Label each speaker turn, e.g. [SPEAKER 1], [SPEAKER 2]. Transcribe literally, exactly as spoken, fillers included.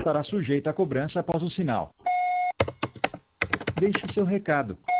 [SPEAKER 1] estará sujeita a cobrança após o sinal. Deixe seu recado.